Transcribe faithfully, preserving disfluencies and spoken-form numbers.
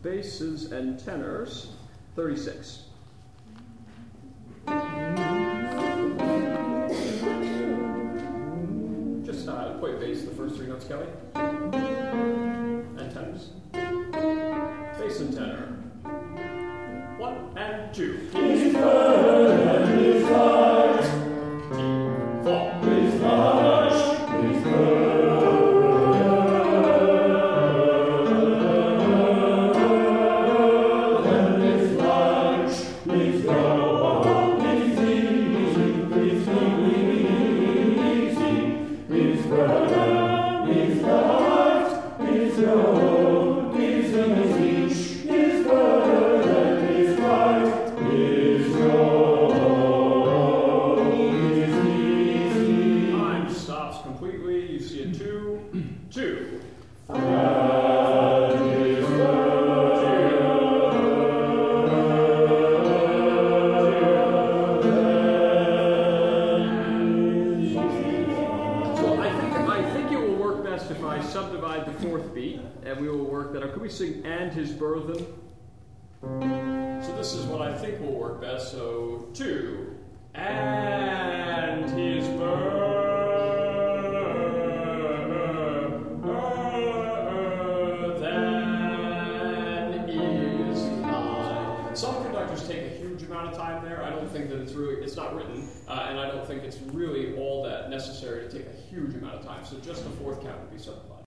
basses and tenors, thirty-six. Just uh, play bass the first three notes, Kelly. And tenors. Bass and tenor. One and two. He's good and he's right. Keep, fall. He's lush. He's good. And he's lush. He's good. He's easy. He's easy. He's good. He's lush. He's good. He's easy. He's good. And he's right. He's good. He's easy. Time stops completely. You see a two, two. And he's good. So I think I think it will work best if I subdivide the fourth beat, and we will work that out. Could we sing "And His Burthen"? So this is what I think will work best. So two, and his burden is light. Some conductors take a huge amount of time there. I don't think that it's really, it's not written, uh, and I don't think it's really all that necessary to take a huge amount of time. So just the fourth count would be subdivided.